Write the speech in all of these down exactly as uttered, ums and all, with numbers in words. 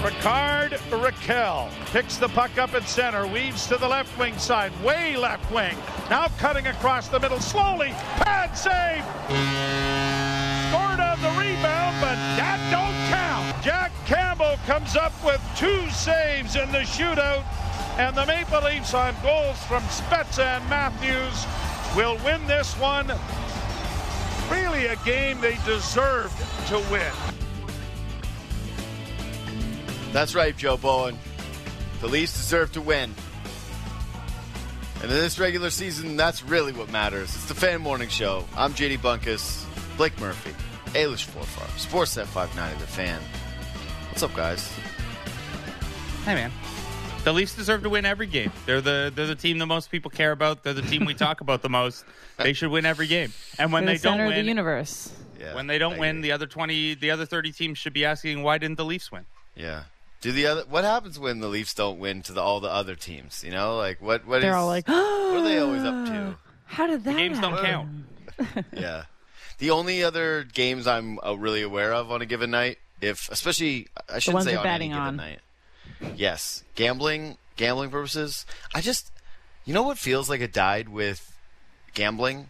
Ricard Raquel picks the puck up at center, weaves to the left wing side, way left wing. Now cutting across the middle slowly. Pad save. Scored on the rebound, but that don't count. Jack Campbell comes up with two saves in the shootout, and the Maple Leafs on goals from Spezza and Matthews will win this one. Really a game they deserved to win. That's right, Joe Bowen. The Leafs deserve to win. And in this regular season, that's really what matters. It's the Fan Morning Show. I'm J D Bunkus, Blake Murphy, Ailish Forfar, Sportsnet five ninety, The Fan. What's up, guys? Hey, man. The Leafs deserve to win every game. They're the they're the team that most people care about. They're the team we talk about the most. They should win every game. And when they're they the center don't win, of the universe. Yeah, when they don't I win, agree. the other twenty, the other thirty teams should be asking, why didn't the Leafs win? Yeah. Do the other? What happens when the Leafs don't win to the, all the other teams? You know, like what? What They're is? all like, what are they always up to? How did that The games don't happen? count. Yeah. The only other games I'm uh, really aware of on a given night, if especially I shouldn't ones say you're on any betting given on. night. Yes, gambling, gambling purposes. I just, you know, what feels like it died with gambling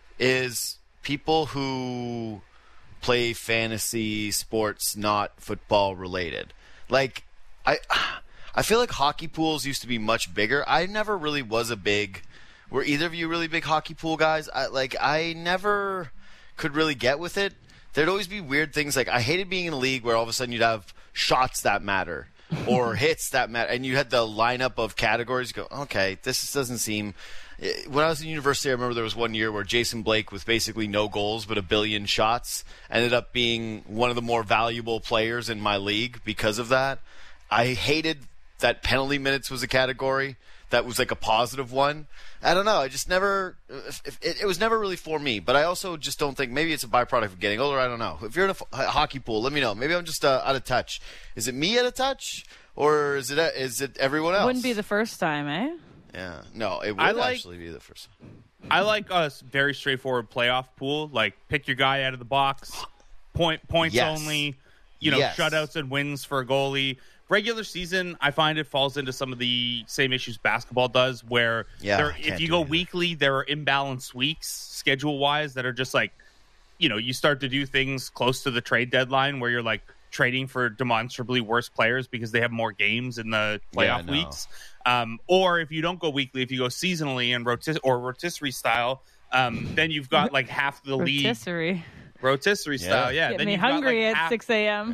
is people who play fantasy sports not football related. Like I, I feel like hockey pools used to be much bigger. I never really was a big. Were either of you really big hockey pool guys? I, like I never could really get with it. There'd always be weird things. Like I hated being in a league where all of a sudden you'd have shots that matter or hits that matter, and you had the lineup of categories. You go, okay, this doesn't seem. When I was in university, I remember there was one year where Jason Blake, with basically no goals but a billion shots, ended up being one of the more valuable players in my league because of that. I hated that penalty minutes was a category that was like a positive one. I don't know. I just never – it, it was never really for me. But I also just don't think – maybe it's a byproduct of getting older. I don't know. If you're in a, f- a hockey pool, let me know. Maybe I'm just uh, out of touch. Is it me out of touch, or is it is it everyone else? Wouldn't be the first time, eh? Yeah. No, it would I like- actually be the first time. I like a very straightforward playoff pool. Like, pick your guy out of the box, point points Yes. only, you know, Yes. shutouts and wins for a goalie. Regular season, I find it falls into some of the same issues basketball does, where Yeah, there, I if can't you do go either. weekly, there are imbalanced weeks schedule-wise that are just like, you know, you start to do things close to the trade deadline where you're like trading for demonstrably worse players because they have more games in the Yeah, playoff no. weeks. Um, or if you don't go weekly, if you go seasonally and rotis- or rotisserie style, um, then you've got like half the league Rotisserie. rotisserie Yeah. style. Yeah, Get then me you've got, hungry like, at half, six a.m.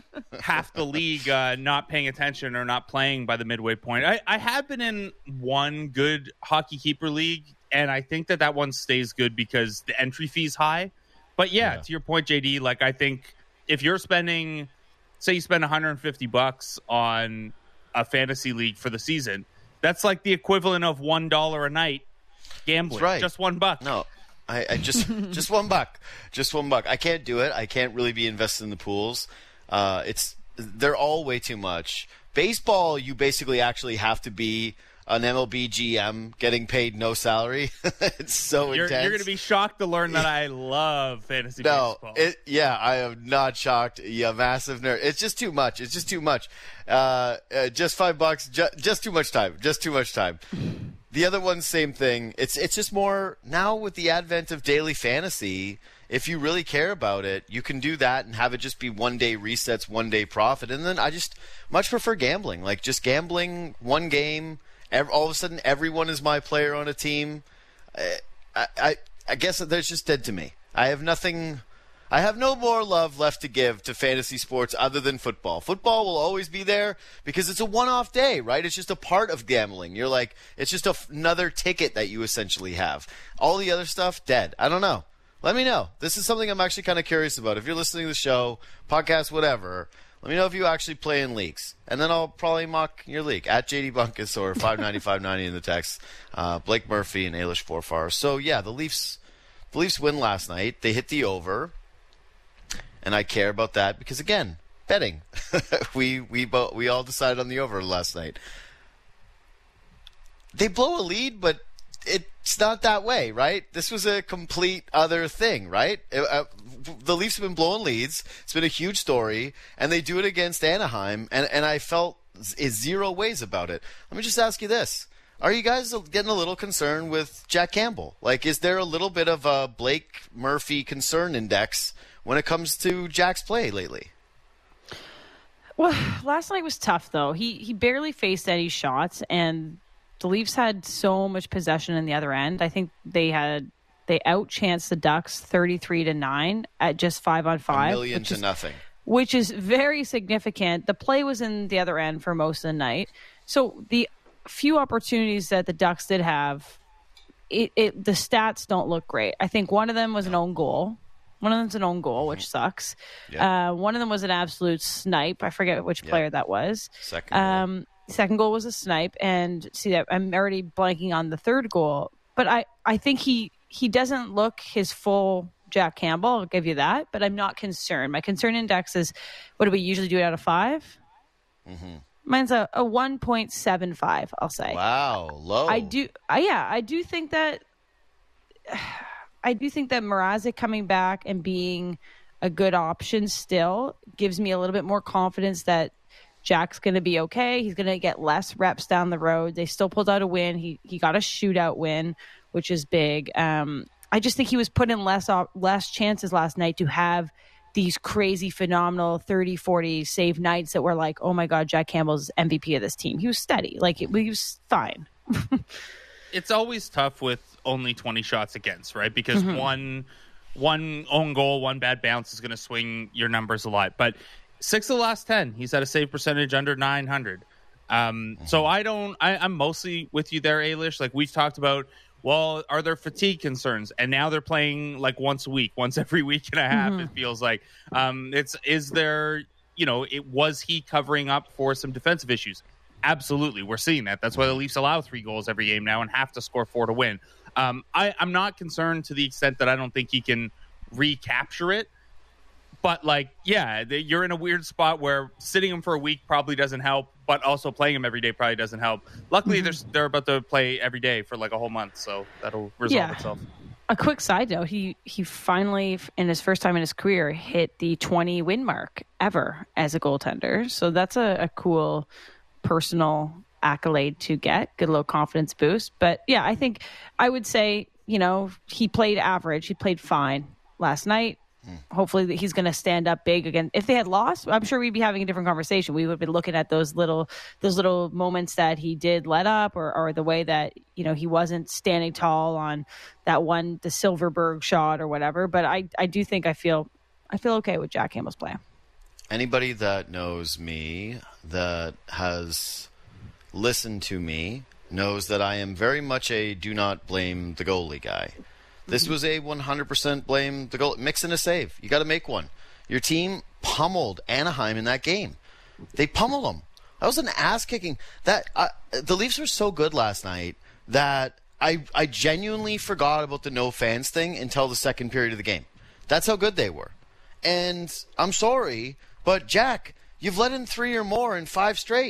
half the league uh, not paying attention or not playing by the midway point. I, I have been in one good hockey keeper league, and I think that that one stays good because the entry fee's high. But yeah, Yeah. to your point, J D, like I think if you're spending, say you spend one hundred fifty bucks on a fantasy league for the season, that's like the equivalent of one dollar a night gambling. That's right. Just one buck. No, I, I just just one buck, just one buck. I can't do it. I can't really be invested in the pools. Uh, it's they're all way too much. Baseball, you basically actually have to be an M L B G M getting paid no salary. It's so You're, intense. you're going to be shocked to learn that I love fantasy No, baseball. it, yeah, I am not shocked. Yeah, massive nerd. It's just too much. It's just too much. Uh, uh, just five bucks. Ju- just too much time. Just too much time. The other one, same thing. It's it's just more now with the advent of daily fantasy. If you really care about it, you can do that and have it just be one day resets, one day profit. And then I just much prefer gambling. Like just gambling one game. Every, all of a sudden, everyone is my player on a team. I, I I guess that's just dead to me. I have nothing. I have no more love left to give to fantasy sports other than football. Football will always be there because it's a one-off day, right? It's just a part of gambling. You're like, it's just a, another ticket that you essentially have. All the other stuff, dead. I don't know. Let me know. This is something I'm actually kind of curious about. If you're listening to the show, podcast, whatever, let me know if you actually play in leagues. And then I'll probably mock your league at J D Bunkus or five ninety, five ninety in the text. Uh, Blake Murphy and Ailish Forfar. So, yeah, the Leafs, the Leafs win last night. They hit the over. And I care about that because, again, betting. we we bo- we all decided on the over last night. They blow a lead, but it's not that way, right? This was a complete other thing, right? Uh, the Leafs have been blowing leads. It's been a huge story, and they do it against Anaheim, and, and I felt zero ways about it. Let me just ask you this. Are you guys getting a little concerned with Jack Campbell? Like, is there a little bit of a Blake Murphy concern index when it comes to Jack's play lately? Well, last night was tough, though. He he barely faced any shots, and the Leafs had so much possession in the other end. I think they had they outchanced the Ducks thirty-three to nine at just five on five. A million to is, nothing. Which is very significant. The play was in the other end for most of the night. So the few opportunities that the Ducks did have, it, it the stats don't look great. I think one of them was an own goal. One of them's an own goal, which sucks. Yeah. Uh, one of them was an absolute snipe. I forget which player yeah. that was. Second goal. Um, second goal was a snipe. And see that I'm already blanking on the third goal. But I, I think he, he doesn't look his full Jack Campbell. I'll give you that. But I'm not concerned. My concern index is, what do we usually do it out of five? Mm-hmm. Mine's a, a one point seven five, I'll say. Wow, low. I do, I, yeah, I do think that... I do think that Mrazek coming back and being a good option still gives me a little bit more confidence that Jack's going to be okay. He's going to get less reps down the road. They still pulled out a win. He he got a shootout win, which is big. Um, I just think he was put in less less chances last night to have these crazy, phenomenal thirty, forty save nights that were like, oh my God, Jack Campbell's M V P of this team. He was steady. Like, it, he was fine. It's always tough with only twenty shots against, right? Because mm-hmm. one one own goal, one bad bounce is going to swing your numbers a lot. But six of the last ten, he's at a save percentage under nine hundred. Um, mm-hmm. So I don't, I, I'm mostly with you there, Ailish. Like, we've talked about, well, are there fatigue concerns? And now they're playing like once a week, once every week and a half, mm-hmm. it feels like. Um, it's, is there, you know, it was he covering up for some defensive issues? Absolutely, we're seeing that. That's why the Leafs allow three goals every game now and have to score four to win. Um, I, I'm not concerned to the extent that I don't think he can recapture it. But, like, yeah, you're in a weird spot where sitting him for a week probably doesn't help, but also playing him every day probably doesn't help. Luckily, mm-hmm. they're, they're about to play every day for, like, a whole month, so that'll resolve yeah. itself. A quick side note, he, he finally, in his first time in his career, hit the twenty win mark ever as a goaltender. So that's a, a cool personal accolade to get, good little confidence boost. But yeah, I think I would say, you know, he played average. He played fine last night. Mm. Hopefully he's going to stand up big again. If they had lost, I'm sure we'd be having a different conversation. We would be looking at those little, those little moments that he did let up, or, or the way that, you know, he wasn't standing tall on that one, the Silverberg shot or whatever. But I, I do think I feel, I feel okay with Jack Campbell's play. Anybody that knows me, that has listened to me, knows that I am very much a do not blame the goalie guy. This was a one hundred percent blame the goal. Mix in a save. You got to make one. Your team pummeled Anaheim in that game. They pummeled them. That was an ass kicking. That uh, the Leafs were so good last night that I I genuinely forgot about the no fans thing until the second period of the game. That's how good they were. And I'm sorry, but Jack, you've let in three or more in five straight.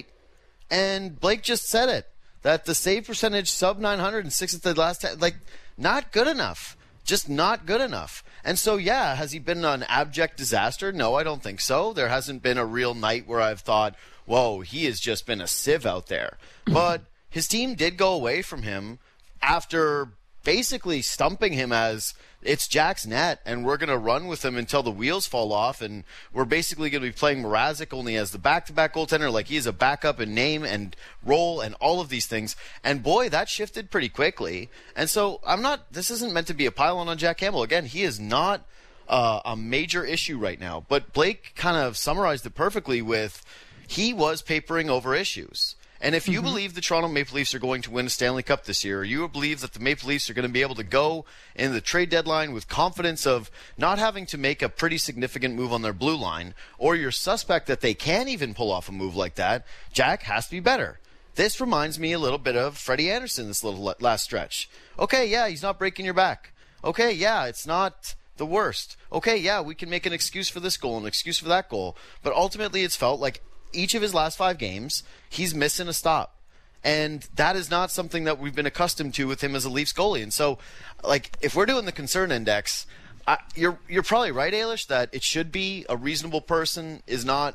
And Blake just said it, that the save percentage sub nine hundred and six at the last ten, like, not good enough. Just not good enough. And so, yeah, has he been an abject disaster? No, I don't think so. There hasn't been a real night where I've thought, whoa, he has just been a sieve out there. But his team did go away from him after basically stumping him as it's Jack's net, and we're going to run with him until the wheels fall off, and we're basically going to be playing Mrazek only as the back-to-back goaltender, like he is a backup in name and role and all of these things. And boy, that shifted pretty quickly. And so I'm not, this isn't meant to be a pile-on on Jack Campbell. Again, he is not uh, a major issue right now. But Blake kind of summarized it perfectly with he was papering over issues. And if you mm-hmm. believe the Toronto Maple Leafs are going to win a Stanley Cup this year, or you believe that the Maple Leafs are going to be able to go in the trade deadline with confidence of not having to make a pretty significant move on their blue line, or you're suspect that they can even pull off a move like that, Jack has to be better. This reminds me a little bit of Freddie Anderson this little last stretch. Okay, yeah, he's not breaking your back. Okay, yeah, it's not the worst. Okay, yeah, we can make an excuse for this goal, an excuse for that goal. But ultimately it's felt like each of his last five games, he's missing a stop. And that is not something that we've been accustomed to with him as a Leafs goalie. And so, like, if we're doing the concern index, I, you're you're probably right, Ailish, that it should be a reasonable person is not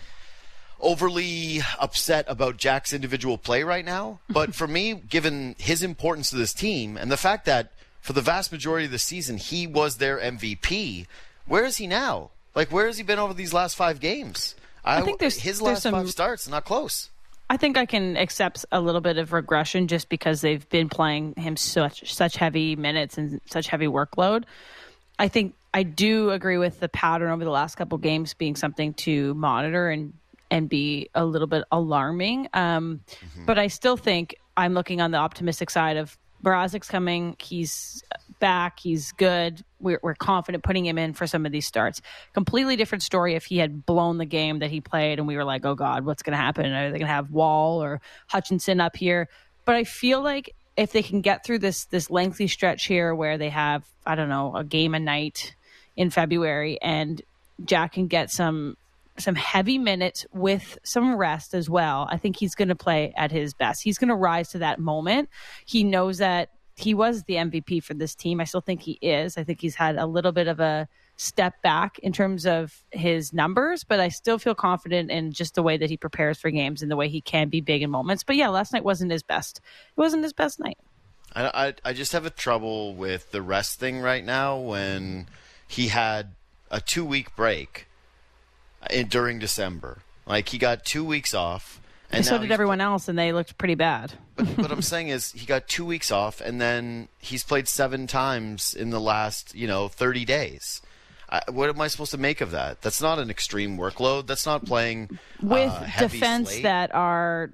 overly upset about Jack's individual play right now. But for me, given his importance to this team and the fact that for the vast majority of the season he was their M V P, where is he now? Like, where has he been over these last five games? I, I think there's his there's last some, five starts, not close. I think I can accept a little bit of regression just because they've been playing him such such heavy minutes and such heavy workload. I think I do agree with the pattern over the last couple games being something to monitor and and be a little bit alarming. Um, mm-hmm. But I still think I'm looking on the optimistic side of Mrazek's coming. He's back. He's good. We're, we're confident putting him in for some of these starts. Completely different story if he had blown the game that he played and we were like, oh, God, what's going to happen? Are they going to have Wall or Hutchinson up here? But I feel like if they can get through this this lengthy stretch here where they have, I don't know, a game a night in February and Jack can get some some heavy minutes with some rest as well, I think he's going to play at his best. He's going to rise to that moment. He knows that he was the M V P for this team. I still think he is. I think he's had a little bit of a step back in terms of his numbers, but I still feel confident in just the way that he prepares for games and the way he can be big in moments. But yeah, last night wasn't his best. It wasn't his best night. I, I, I just have a trouble with the rest thing right now when he had a two-week break in, during December. Like, he got two weeks off. And, and so did everyone else, and they looked pretty bad. But what I'm saying is he got two weeks off, and then he's played seven times in the last, you know, thirty days. I, what am I supposed to make of that? That's not an extreme workload. That's not playing with uh, heavy defense slate. that are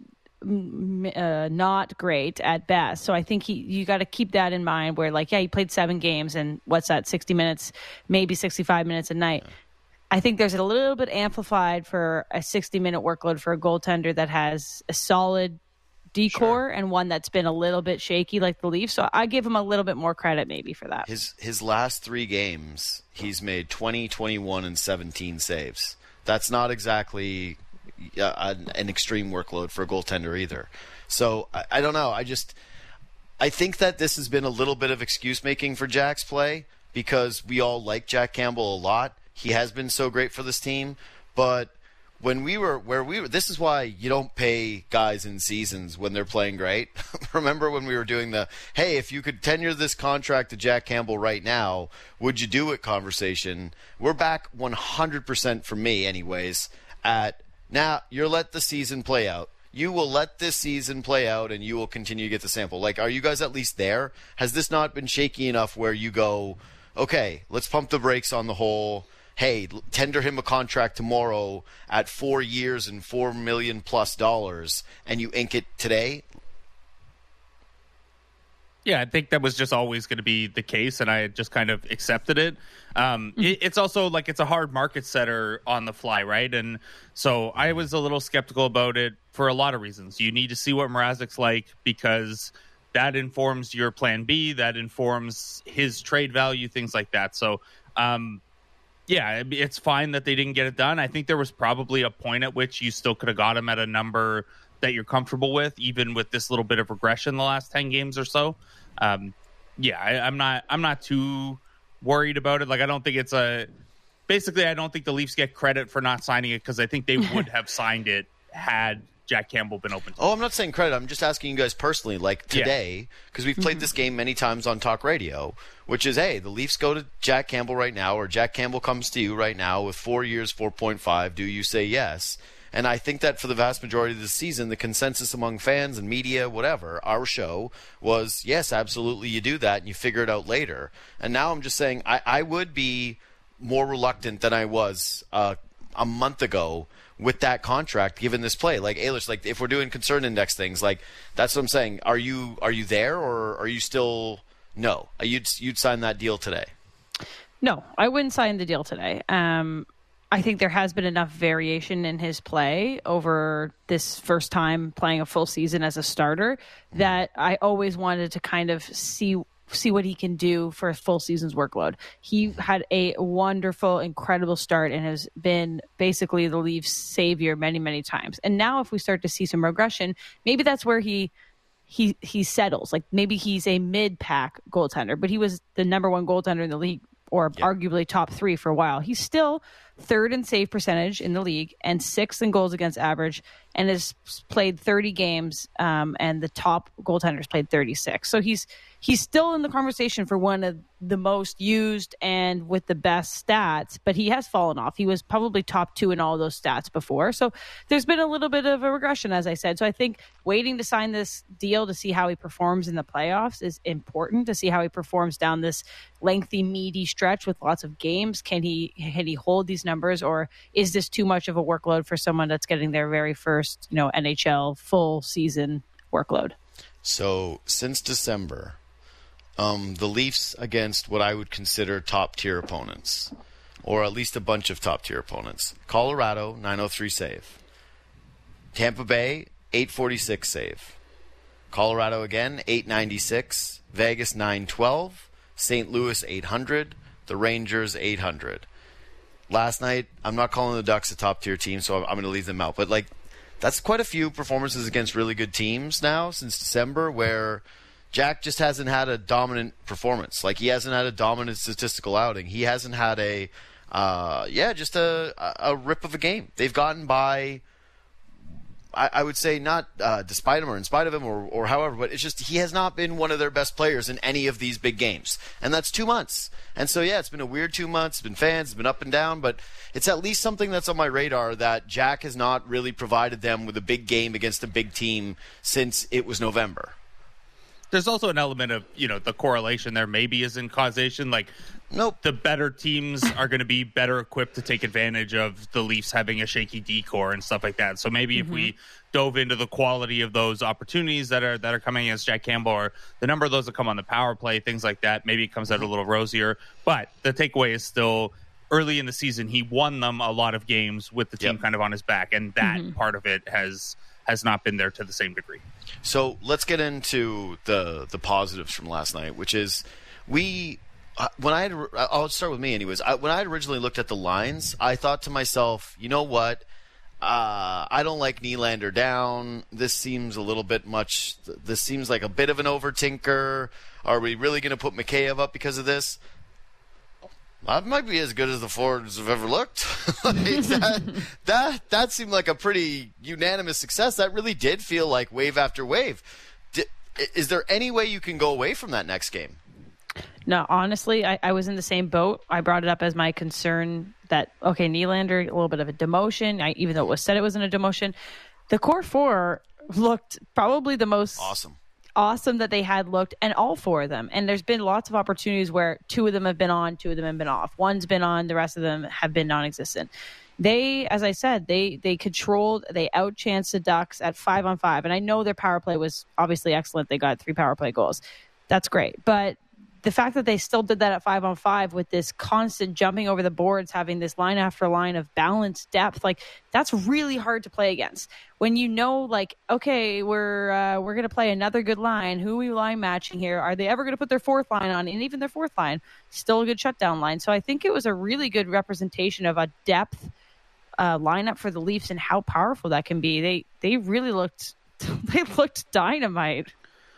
uh, not great at best. So I think he, you got to keep that in mind. Where like, yeah, he played seven games, and what's that? sixty minutes, maybe sixty-five minutes a night. Yeah. I think there's a little bit amplified for a sixty-minute workload for a goaltender that has a solid decor sure. and one that's been a little bit shaky like the Leafs. So I give him a little bit more credit maybe for that. His his last three games, he's made twenty, twenty-one, and seventeen saves. That's not exactly uh, an, an extreme workload for a goaltender either. So I, I don't know. I just I think that this has been a little bit of excuse making for Jack's play because we all like Jack Campbell a lot. He has been so great for this team, but when we were where we were, this is why you don't pay guys in seasons when they're playing great. Remember when we were doing the, hey, if you could tenure this contract to Jack Campbell right now, would you do it conversation? We're back one hundred percent for me anyways at now you're let the season play out. You will let this season play out and you will continue to get the sample. Like, are you guys at least there? Has this not been shaky enough where you go, okay, let's pump the brakes on the whole, hey, tender him a contract tomorrow at four years and four million plus dollars, and you ink it today? Yeah, I think that was just always going to be the case, and I had just kind of accepted it. Um, mm-hmm. it. It's also like it's a hard market setter on the fly, right? And so I was a little skeptical about it for a lot of reasons. You need to see what Mrazek's like because that informs your plan B, that informs his trade value, things like that. So, um, yeah, it's fine that they didn't get it done. I think there was probably a point at which you still could have got him at a number that you're comfortable with, even with this little bit of regression the last ten games or so. Um, yeah, I, I'm not I'm not too worried about it. Like, I don't think it's a basically I don't think the Leafs get credit for not signing it because I think they would have signed it had Jack Campbell been open to. Oh, I'm not saying credit. I'm just asking you guys personally, like today, because yeah. we've played this game many times on Talk Radio, which is, hey, the Leafs go to Jack Campbell right now, or Jack Campbell comes to you right now with four years, four point five. Do you say yes? And I think that for the vast majority of the season, the consensus among fans and media, whatever, our show was, yes, absolutely, you do that, and you figure it out later. And now I'm just saying I, I would be more reluctant than I was uh, a month ago with that contract, given this play. Like, Ailish, like, if we're doing concern index things, like, that's what I'm saying. Are you are you there, or are you still no? You'd, you'd sign that deal today? No, I wouldn't sign the deal today. Um I think there has been enough variation in his play over this first time playing a full season as a starter that I always wanted to kind of see see what he can do for a full season's workload. He had a wonderful, incredible start and has been basically the Leafs' savior many, many times. And now if we start to see some regression, maybe that's where he he he settles. Like maybe he's a mid-pack goaltender, but he was the number one goaltender in the league, or yep. arguably top three for a while. He's still third in save percentage in the league and sixth in goals against average, and has played thirty games, um, and the top goaltenders played thirty-six. So he's he's still in the conversation for one of the most used and with the best stats, but he has fallen off. He was probably top two in all those stats before. So there's been a little bit of a regression, as I said. So I think waiting to sign this deal to see how he performs in the playoffs is important, to see how he performs down this lengthy, meaty stretch with lots of games. Can he, can he hold these numbers, or is this too much of a workload for someone that's getting their very first, you know, N H L full season workload? So since December, um, the Leafs against what I would consider top tier opponents, or at least a bunch of top tier opponents: Colorado, nine oh three save; Tampa Bay, eight forty-six save; Colorado again, eight ninety-six; Vegas, nine twelve; Saint Louis, eight hundred; the Rangers, eight hundred. Last night, I'm not calling the Ducks a top tier team, so I'm, I'm going to leave them out. But like, that's quite a few performances against really good teams now since December, where Jack just hasn't had a dominant performance. Like, he hasn't had a dominant statistical outing. He hasn't had a, uh, yeah, just a, a rip of a game. They've gotten by, I, I would say, not uh, despite him or in spite of him or, or however, but it's just he has not been one of their best players in any of these big games. And that's two months. And so, yeah, it's been a weird two months. It's been fans. It's been up and down. But it's at least something that's on my radar, that Jack has not really provided them with a big game against a big team since it was November. There's also an element of, you know, the correlation there maybe isn't causation. Like, nope. The better teams are going to be better equipped to take advantage of the Leafs having a shaky D-core and stuff like that. So maybe mm-hmm. if we dove into the quality of those opportunities that are that are coming against Jack Campbell, or the number of those that come on the power play, things like that, maybe it comes out a little rosier. But the takeaway is still, early in the season, he won them a lot of games with the team yep. kind of on his back, and that mm-hmm. part of it has has not been there to the same degree. So let's get into the the positives from last night, which is we uh, when I had I'll start with me anyways. I, when I had originally looked at the lines, I thought to myself, you know what? Uh, I don't like Nylander down. This seems a little bit much. This seems like a bit of an over-tinker. Are we really going to put Mikheyev up because of this? That might be as good as the Fords have ever looked. like that, that that seemed like a pretty unanimous success. That really did feel like wave after wave. Did, is there any way you can go away from that next game? No, honestly, I, I was in the same boat. I brought it up as my concern that, okay, Nylander, a little bit of a demotion, I, even though it was said it wasn't a demotion. The core four looked probably the most awesome. awesome that they had looked, and all four of them. And there's been lots of opportunities where two of them have been on, two of them have been off. One's been on, the rest of them have been non-existent. They, as I said, they they controlled, they outchanced the Ducks at five on five. And I know their power play was obviously excellent. They got three power play goals. That's great. But the fact that they still did that at five on five with this constant jumping over the boards, having this line after line of balanced depth, like that's really hard to play against. When you know, like, okay, we're uh, we're going to play another good line. Who are we line matching here? Are they ever going to put their fourth line on? And even their fourth line, still a good shutdown line. So I think it was a really good representation of a depth uh, lineup for the Leafs and how powerful that can be. They they really looked they looked dynamite.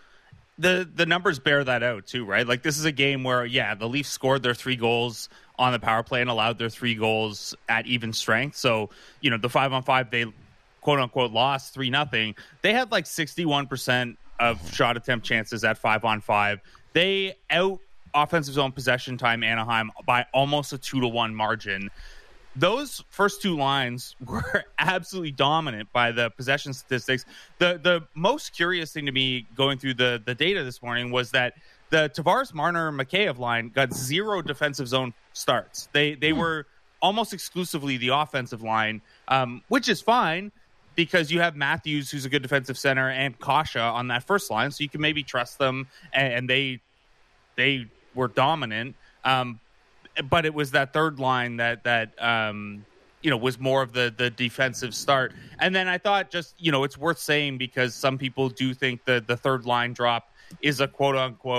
The the numbers bear that out too, right? Like, this is a game where, yeah, the Leafs scored their three goals on the power play and allowed their three goals at even strength. So, you know, the five on five, they quote unquote lost three nothing. They had like sixty-one percent of shot attempt chances at five on five. They out offensive zone possession time Anaheim by almost a two to one margin. Those first two lines were absolutely dominant by the possession statistics. The the most curious thing to me going through the, the data this morning was that the Tavares, Marner, Mikheyev line got zero defensive zone starts. They they hmm. were almost exclusively the offensive line, um, which is fine because you have Matthews, who's a good defensive center, and Kasha on that first line, so you can maybe trust them, and, and they they were dominant. Um, But it was that third line that that um, you know was more of the the defensive start. And then I thought, just you know, it's worth saying because some people do think that the third line drop is a quote unquote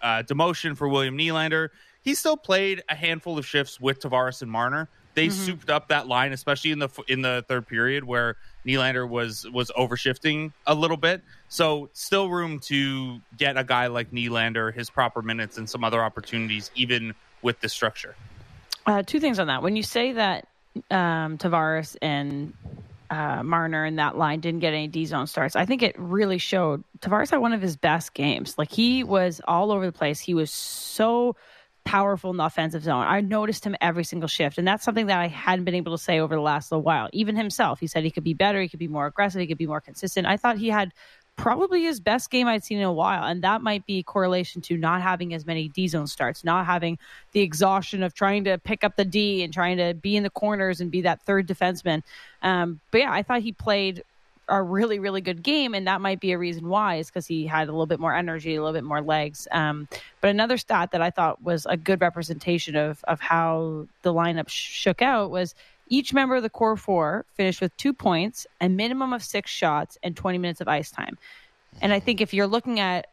uh, demotion for William Nylander, he still played a handful of shifts with Tavares and Marner. They mm-hmm. souped up that line, especially in the in the third period where Nylander was was overshifting a little bit. So still room to get a guy like Nylander his proper minutes and some other opportunities, even with this structure. Uh, two things on that. When you say that um, Tavares and uh, Marner and that line didn't get any D-zone starts, I think it really showed. Tavares had one of his best games. Like, he was all over the place. He was so powerful in the offensive zone. I noticed him every single shift, and that's something that I hadn't been able to say over the last little while. Even himself, he said he could be better, he could be more aggressive, he could be more consistent. I thought he had probably his best game I'd seen in a while, and that might be correlation to not having as many D-zone starts, not having the exhaustion of trying to pick up the D and trying to be in the corners and be that third defenseman. Um, but yeah, I thought he played a really, really good game, and that might be a reason why, is because he had a little bit more energy, a little bit more legs. Um, but another stat that I thought was a good representation of of how the lineup shook out was each member of the core four finished with two points, a minimum of six shots, and twenty minutes of ice time. And I think if you're looking at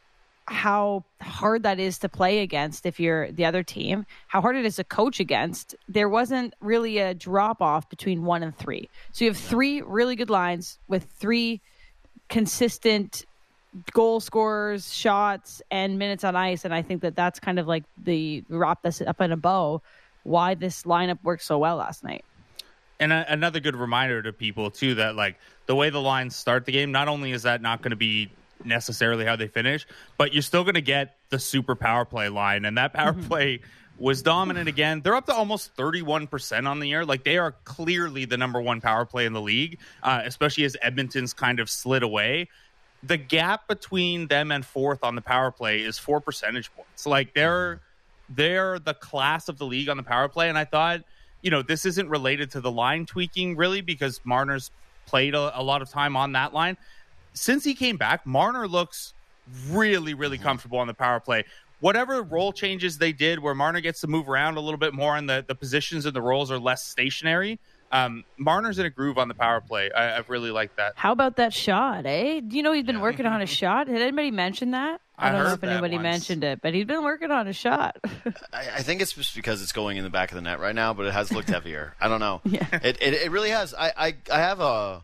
how hard that is to play against, if you're the other team, how hard it is to coach against, there wasn't really a drop off between one and three. So you have three really good lines with three consistent goal scorers, shots, and minutes on ice. And I think that that's kind of like the wrap this up in a bow, why this lineup worked so well last night. And a, another good reminder to people too, that like the way the lines start the game, not only is that not going to be necessarily how they finish, but you're still going to get the super power play line, and that power mm-hmm. play was dominant again. They're up to almost thirty-one percent on the year. Like, they are clearly the number one power play in the league, uh, especially as Edmonton's kind of slid away. The gap between them and fourth on the power play is four percentage points. Like, they're they're the class of the league on the power play, and I thought, you know, this isn't related to the line tweaking really, because Marner's played a, a lot of time on that line. Since he came back, Marner looks really, really comfortable on the power play. Whatever role changes they did where Marner gets to move around a little bit more and the, the positions and the roles are less stationary, um, Marner's in a groove on the power play. I, I've really liked that. How about that shot, eh? Do you know he's been yeah. working on a shot? Did anybody mention that? I, I don't know if anybody mentioned it, but he's been working on a shot. I, I think it's just because it's going in the back of the net right now, but it has looked heavier. I don't know. Yeah. It, it it really has. I, I, I have a...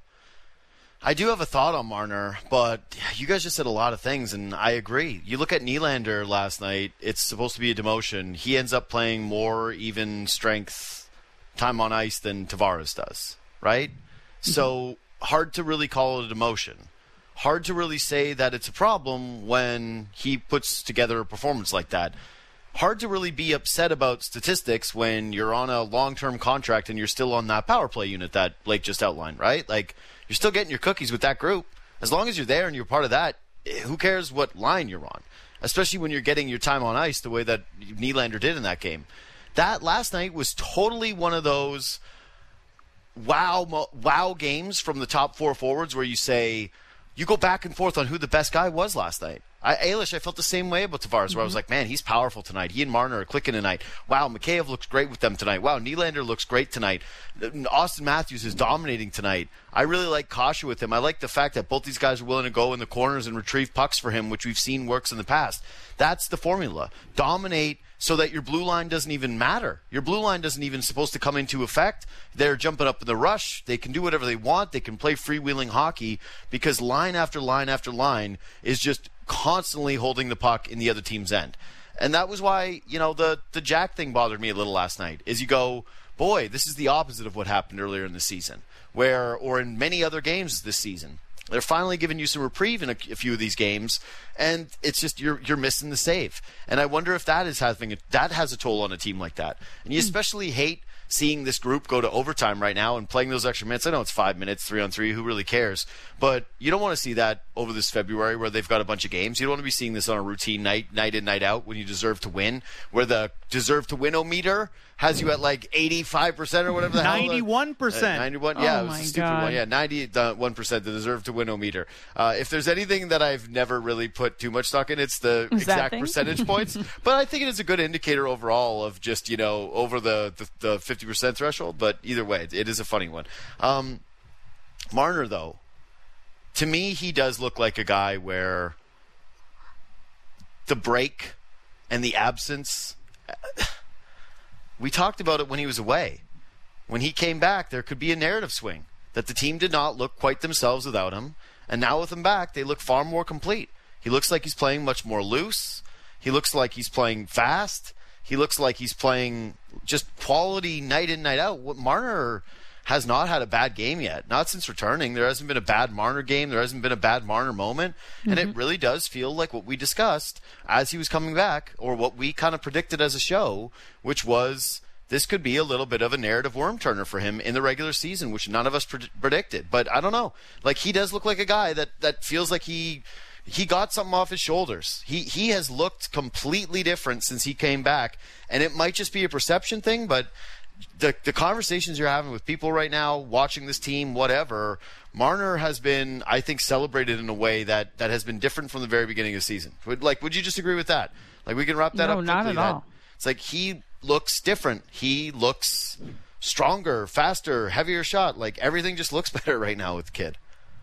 I do have a thought on Marner, but you guys just said a lot of things, and I agree. You look at Nylander last night, it's supposed to be a demotion. He ends up playing more even strength time on ice than Tavares does, right? Mm-hmm. So hard to really call it a demotion. Hard to really say that it's a problem when he puts together a performance like that. Hard to really be upset about statistics when you're on a long-term contract and you're still on that power play unit that Blake just outlined, right? Like, you're still getting your cookies with that group. As long as you're there and you're part of that, who cares what line you're on? Especially when you're getting your time on ice the way that Nylander did in that game. That last night was totally one of those wow, wow games from the top four forwards where you say, you go back and forth on who the best guy was last night. I, Ailish, I felt the same way about Tavares, where mm-hmm. I was like, man, he's powerful tonight. He and Marner are clicking tonight. Wow, Mikheyev looks great with them tonight. Wow, Nylander looks great tonight. Austin Matthews is dominating tonight. I really like Kasha with him. I like the fact that both these guys are willing to go in the corners and retrieve pucks for him, which we've seen works in the past. That's the formula. Dominate so that your blue line doesn't even matter. Your blue line doesn't even supposed to come into effect. They're jumping up in the rush. They can do whatever they want. They can play freewheeling hockey because line after line after line is just constantly holding the puck in the other team's end. And that was why, you know, the, the Jack thing bothered me a little last night, is you go, boy, this is the opposite of what happened earlier in the season, where, or in many other games this season. They're finally giving you some reprieve in a, a few of these games, and it's just you're you're missing the save. And I wonder if that is having a, that has a toll on a team like that. And you especially hate seeing this group go to overtime right now and playing those extra minutes. I know it's five minutes, three on three. Who really cares? But you don't want to see that over this February where they've got a bunch of games. You don't want to be seeing this on a routine night, night in, night out when you deserve to win, where the deserve to win-o-meter has you at like eighty-five percent or whatever the hell. ninety-one percent. Uh, ninety-one, yeah, oh it was my a stupid God. one. Yeah, ninety-one percent the deserve to win-o-meter. Uh, if there's anything that I've never really put too much stock in, it's the Is that exact thing? percentage points. But I think it is a good indicator overall of just, you know, over the, the, the fifty percent threshold. But either way, it is a funny one. Um, Marner, though, to me, he does look like a guy where the break and the absence. We talked about it when he was away. When he came back, there could be a narrative swing that the team did not look quite themselves without him. And now with him back, they look far more complete. He looks like he's playing much more loose. He looks like he's playing fast. He looks like he's playing just quality night in, night out. What Marner has not had a bad game yet. Not since returning. There hasn't been a bad Marner game. There hasn't been a bad Marner moment. Mm-hmm. And it really does feel like what we discussed as he was coming back, or what we kind of predicted as a show, which was this could be a little bit of a narrative worm turner for him in the regular season, which none of us pred- predicted. But I don't know. Like, he does look like a guy that, that feels like he he got something off his shoulders. He he has looked completely different since he came back. And it might just be a perception thing, but The the conversations you're having with people right now, watching this team, whatever, Marner has been, I think, celebrated in a way that, that has been different from the very beginning of the season. Would like, would you just agree with that? Like, we can wrap that no, up quickly. not at that all. It's like he looks different. He looks stronger, faster, heavier shot. Like, everything just looks better right now with the kid.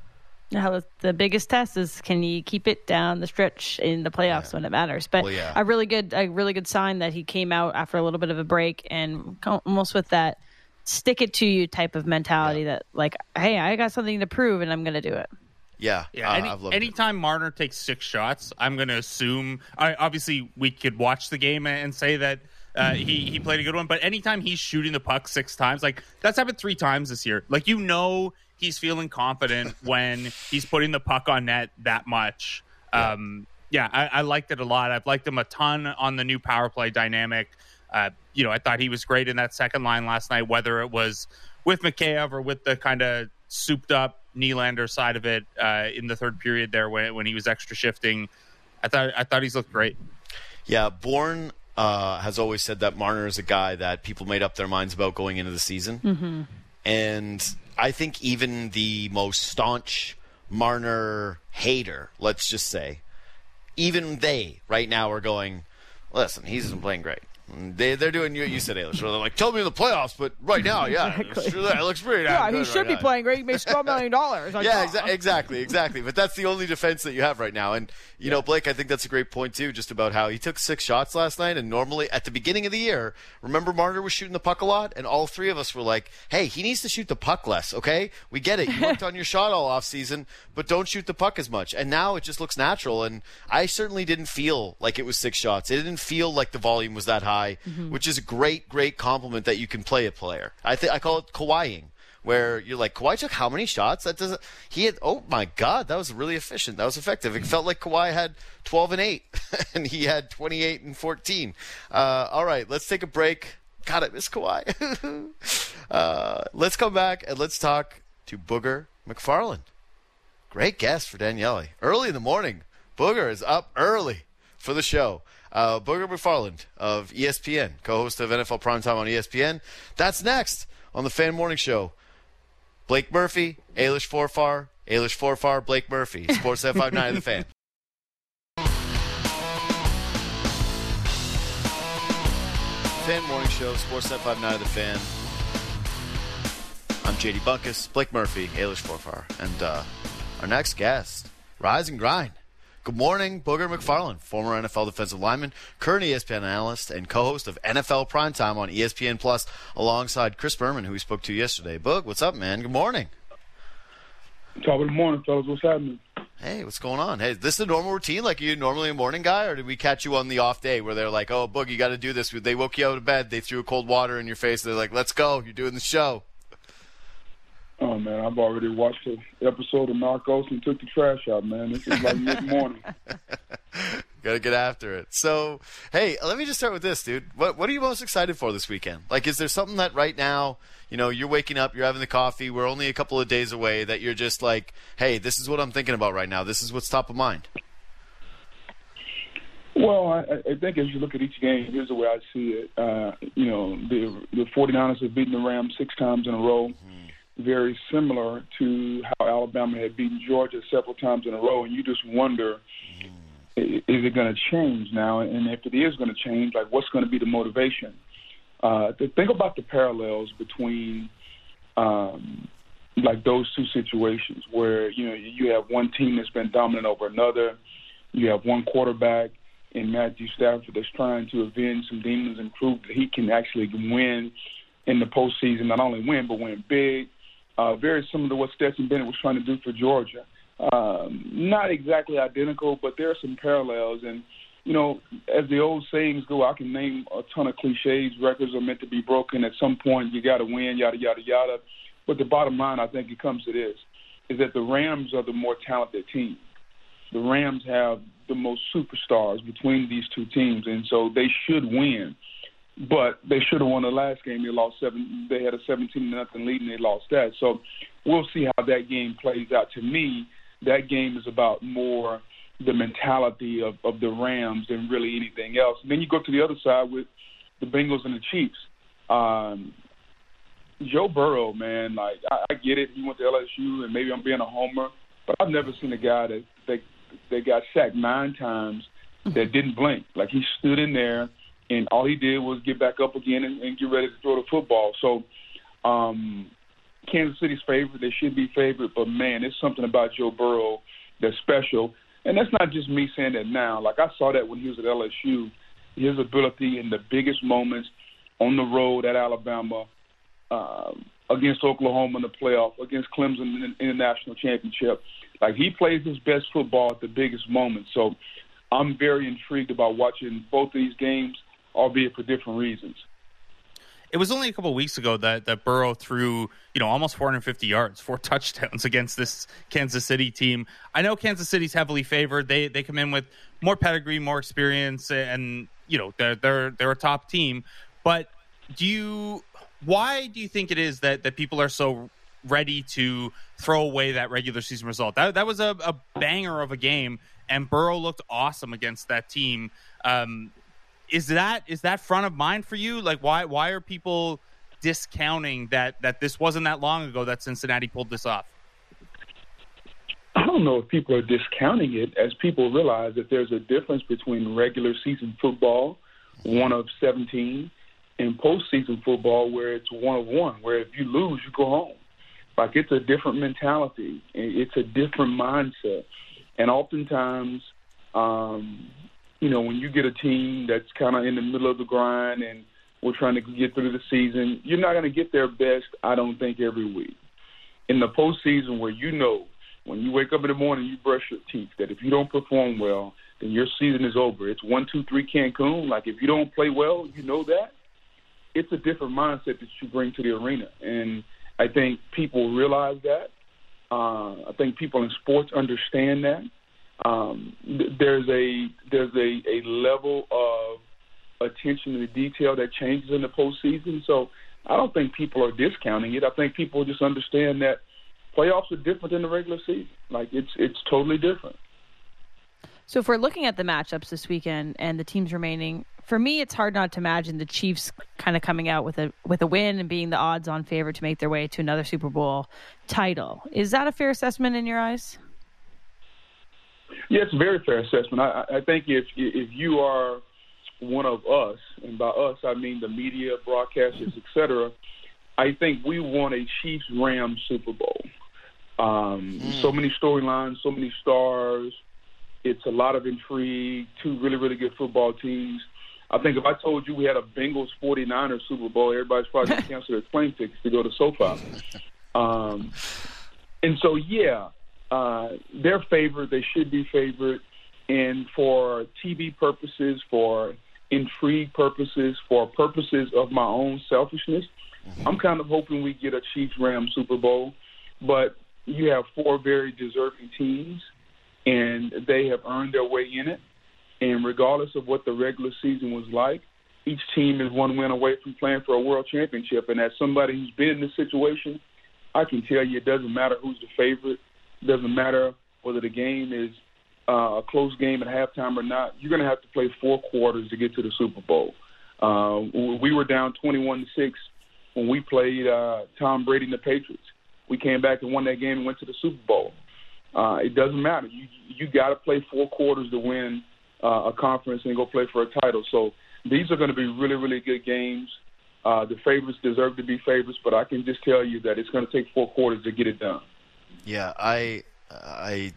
Now, the biggest test is, can you keep it down the stretch in the playoffs yeah. when it matters? But well, yeah. a really good, a really good sign that he came out after a little bit of a break and almost with that stick it to you type of mentality yeah. that, like, hey, I got something to prove and I'm going to do it. Yeah, yeah. Uh, Any, I've loved anytime it. Marner takes six shots, I'm going to assume. I, obviously, we could watch the game and say that uh, he he played a good one. But anytime he's shooting the puck six times, like that's happened three times this year. Like, you know, he's feeling confident when he's putting the puck on net that much. Yeah, um, yeah I, I liked it a lot. I've liked him a ton on the new power play dynamic. Uh, you know, I thought he was great in that second line last night, whether it was with Mikheyev or with the kind of souped up Nylander side of it uh, in the third period there when when he was extra shifting. I thought I thought he's looked great. Yeah, Bourne uh, has always said that Marner is a guy that people made up their minds about going into the season. Mm-hmm. And I think even the most staunch Marner hater, let's just say, even they right now are going, listen, he's isn't playing great. They, they're doing you. You said Ayler. So they're like, tell me in the playoffs, but right now, yeah, exactly. it looks pretty. Yeah, he good should right be now. playing great. He makes twelve million dollars. Like, yeah, oh. exa- exactly, exactly. But that's the only defense that you have right now. And you yeah. know, Blake, I think that's a great point too, just about how he took six shots last night. And normally at the beginning of the year, remember Marner was shooting the puck a lot, and all three of us were like, "Hey, he needs to shoot the puck less." Okay, we get it. You worked on your shot all off season, but don't shoot the puck as much. And now it just looks natural. And I certainly didn't feel like it was six shots. It didn't feel like the volume was that high, mm-hmm. which is a great, great compliment that you can play a player. I think I call it Kawhiing, where you're like, Kawhi took how many shots? That doesn't. He had. Oh my God, that was really efficient. That was effective. It felt like Kawhi had twelve and eight, and he had twenty-eight and fourteen. Uh, all right, let's take a break. God, I miss Kawhi. uh, let's come back and let's talk to Booger McFarland. Great guest for Daniele. Early in the morning, Booger is up early for the show. Uh, Booger McFarland of E S P N, co-host of N F L Primetime on E S P N. That's next on the Fan Morning Show. Blake Murphy, Ailish Forfar, Ailish Forfar, Blake Murphy. Sports seven five nine of the Fan. Fan Morning Show, Sports seven five nine of the Fan. I'm J D Bunkus, Blake Murphy, Ailish Forfar, and uh, our next guest, Rise and Grind. Good morning, Booger McFarland, former N F L defensive lineman, current E S P N analyst, and co-host of N F L Primetime on E S P N Plus, alongside Chris Berman, who we spoke to yesterday. Boog, what's up, man? Good morning. Top of the morning, fellas. What's happening? Hey, what's going on? Hey, is this a normal routine? Like, are you normally a morning guy, or did we catch you on the off day where they're like, oh, Boog, you got to do this? They woke you out of bed, they threw cold water in your face, they're like, let's go, you're doing the show. Oh, man, I've already watched the episode of Narcos and took the trash out, man. This is like mid-morning. Got to get after it. So, hey, let me just start with this, dude. What what are you most excited for this weekend? Like, is there something that right now, you know, you're waking up, you're having the coffee, we're only a couple of days away, that you're just like, hey, this is what I'm thinking about right now. This is what's top of mind. Well, I, I think as you look at each game, here's the way I see it. Uh, you know, the, the 49ers have beaten the Rams six times in a row. Mm-hmm. Very similar to how Alabama had beaten Georgia several times in a row, and you just wonder, mm. is it going to change now? And if it is going to change, like, what's going to be the motivation? Uh, to think about the parallels between, um, like, those two situations where, you know, you have one team that's been dominant over another, you have one quarterback in Matthew Stafford that's trying to avenge some demons and prove that he can actually win in the postseason, not only win, but win big. Uh, very similar to what Stetson Bennett was trying to do for Georgia. Um, not exactly identical, but there are some parallels. And, you know, as the old sayings go, I can name a ton of cliches. Records are meant to be broken. At some point, you got to win, yada, yada, yada. But the bottom line, I think it comes to this, is that the Rams are the more talented team. The Rams have the most superstars between these two teams, and so they should win. But they should have won the last game. They lost seven. They had a seventeen to nothing lead, and they lost that. So we'll see how that game plays out. To me, that game is about more the mentality of, of the Rams than really anything else. And then you go to the other side with the Bengals and the Chiefs. Um, Joe Burrow, man, like I, I get it. He went to L S U, and maybe I'm being a homer, but I've never seen a guy that that, that got sacked nine times that didn't blink. Like he stood in there, and all he did was get back up again and, and get ready to throw the football. So um, Kansas City's favorite. They should be favorite, but, man, there's something about Joe Burrow that's special. And that's not just me saying that now. Like, I saw that when he was at L S U, his ability in the biggest moments on the road at Alabama, uh, against Oklahoma in the playoff, against Clemson in, in the national championship. Like, he plays his best football at the biggest moments. So I'm very intrigued about watching both these games, albeit for different reasons. It was only a couple of weeks ago that, that Burrow threw, you know, almost four hundred fifty yards, four touchdowns against this Kansas City team. I know Kansas City's heavily favored. They they come in with more pedigree, more experience, and, you know, they're they're they're a top team. But do you why do you think it is that, that people are so ready to throw away that regular season result? That that was a, a banger of a game, and Burrow looked awesome against that team. Um, Is that is that front of mind for you? Like, why why are people discounting that that this wasn't that long ago that Cincinnati pulled this off? I don't know if people are discounting it, as people realize that there's a difference between regular season football, one of seventeen, and postseason football where it's one of one, where if you lose, you go home. Like, it's a different mentality. It's a different mindset. And oftentimes, um, you know, when you get a team that's kind of in the middle of the grind and we're trying to get through the season, you're not going to get their best, I don't think, every week. In the postseason, where you know when you wake up in the morning, you brush your teeth, that if you don't perform well, then your season is over. It's one, two, three Cancun. Like, if you don't play well, you know that. It's a different mindset that you bring to the arena. And I think people realize that. Uh, I think people in sports understand that. Um, there's a there's a, a level of attention to detail that changes in the postseason. So I don't think people are discounting it. I think people just understand that playoffs are different than the regular season. Like, it's it's totally different. So if we're looking at the matchups this weekend and the teams remaining, for me, it's hard not to imagine the Chiefs kind of coming out with a with a win and being the odds-on favorite to make their way to another Super Bowl title. Is that a fair assessment in your eyes? Yeah, it's a very fair assessment. I, I think if if you are one of us, and by us I mean the media, broadcasters, et cetera, I think we want a Chiefs-Rams Super Bowl. Um, mm. So many storylines, so many stars. It's a lot of intrigue, two really, really good football teams. I think if I told you we had a Bengals forty-niners Super Bowl, everybody's probably going to cancel their plane tickets to go to SoFi. Um, and so, yeah, uh, they're favored. They should be favored. And for T V purposes, for intrigue purposes, for purposes of my own selfishness, I'm kind of hoping we get a Chiefs-Rams Super Bowl. But you have four very deserving teams, and they have earned their way in it. And regardless of what the regular season was like, each team is one win away from playing for a world championship. And as somebody who's been in this situation, I can tell you it doesn't matter who's the favorite. It doesn't matter whether the game is uh, a close game at halftime or not. You're going to have to play four quarters to get to the Super Bowl. Uh, we were down twenty-one to six when we played uh, Tom Brady and the Patriots. We came back and won that game and went to the Super Bowl. Uh, it doesn't matter. You you got to play four quarters to win uh, a conference and go play for a title. So these are going to be really, really good games. Uh, the favorites deserve to be favorites, but I can just tell you that it's going to take four quarters to get it done. Yeah, I I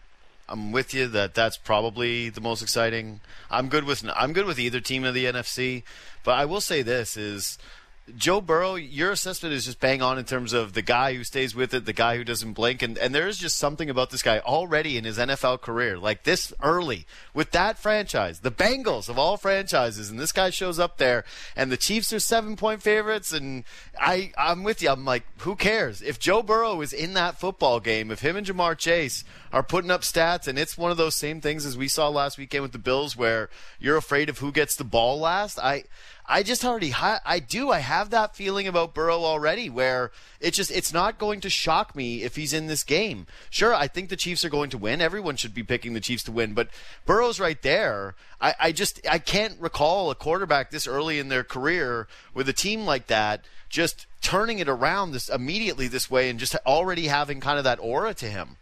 I'm with you that that's probably the most exciting. I'm good with I'm good with either team of the N F C, but I will say this is Joe Burrow, your assessment is just bang on in terms of the guy who stays with it, the guy who doesn't blink, and, and there is just something about this guy already in his N F L career, like this early, with that franchise, the Bengals of all franchises, and this guy shows up there, and the Chiefs are seven-point favorites, and I, I'm with you. I'm like, who cares? If Joe Burrow is in that football game, if him and Jamar Chase are putting up stats, and it's one of those same things as we saw last weekend with the Bills where you're afraid of who gets the ball last, I I just already ha- I do I have that feeling about Burrow already where it just it's not going to shock me if he's in this game. Sure, I think the Chiefs are going to win. Everyone should be picking the Chiefs to win, but Burrow's right there. I, I just I can't recall a quarterback this early in their career with a team like that just turning it around this immediately this way and just already having kind of that aura to him.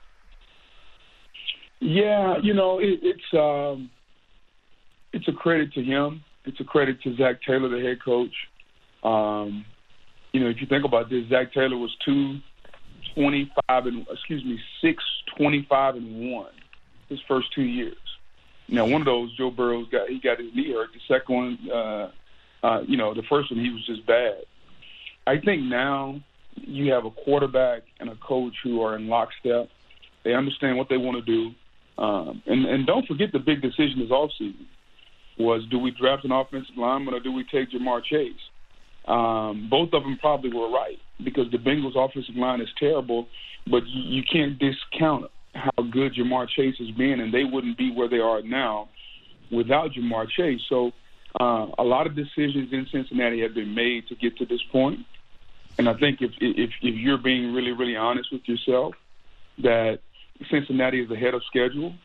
Yeah, you know, it, it's um, it's a credit to him. It's a credit to Zach Taylor, the head coach. Um, you know, if you think about this, Zach Taylor was two twenty-five and excuse me, six twenty-five and one his first two years. Now, one of those, Joe Burrow's got he got his knee hurt. The second one, uh, uh, you know, the first one he was just bad. I think now you have a quarterback and a coach who are in lockstep. They understand what they want to do, um, and and don't forget the big decision this offseason was, do we draft an offensive lineman or do we take Jamar Chase? Um, both of them probably were right because the Bengals' offensive line is terrible, but you, you can't discount how good Jamar Chase has been, and they wouldn't be where they are now without Jamar Chase. So uh, a lot of decisions in Cincinnati have been made to get to this point, and I think if, if, if you're being really, really honest with yourself, that Cincinnati is ahead of schedule,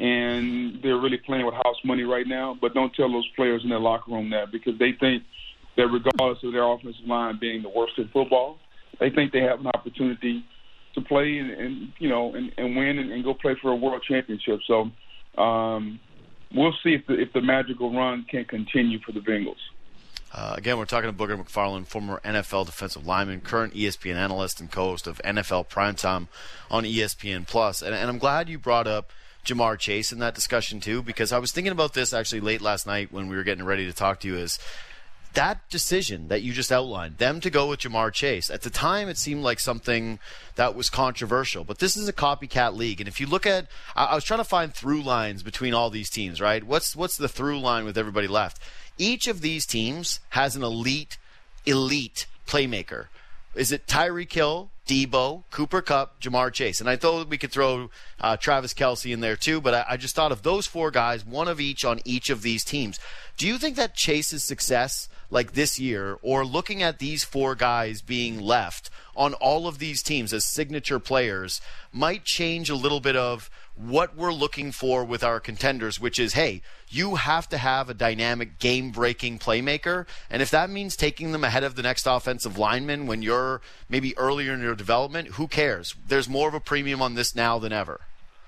and they're really playing with house money right now. But don't tell those players in their locker room that because they think that regardless of their offensive line being the worst in football, they think they have an opportunity to play and, and you know and, and win and, and go play for a world championship. So um, we'll see if the, if the magical run can continue for the Bengals. Uh, again, we're talking to Booger McFarland, former N F L defensive lineman, current E S P N analyst, and co-host of N F L Primetime on E S P N Plus. And, and I'm glad you brought up Jamar Chase in that discussion too, because I was thinking about this actually late last night when we were getting ready to talk to you. Is that decision that you just outlined, them to go with Jamar Chase, at the time it seemed like something that was controversial, but this is a copycat league. And if you look at, I, I was trying to find through lines between all these teams, right? What's what's the through line with everybody left? Each of these teams has an elite, elite playmaker. Is it Tyreek Hill, Debo, Cooper Kupp, Jamar Chase? And I thought we could throw uh, Travis Kelce in there too, but I, I just thought of those four guys, one of each on each of these teams. Do you think that Chase's success, like this year, or looking at these four guys being left on all of these teams as signature players, might change a little bit of what we're looking for with our contenders, which is, hey, you have to have a dynamic, game-breaking playmaker, and if that means taking them ahead of the next offensive lineman when you're maybe earlier in your development, who cares? There's more of a premium on this now than ever.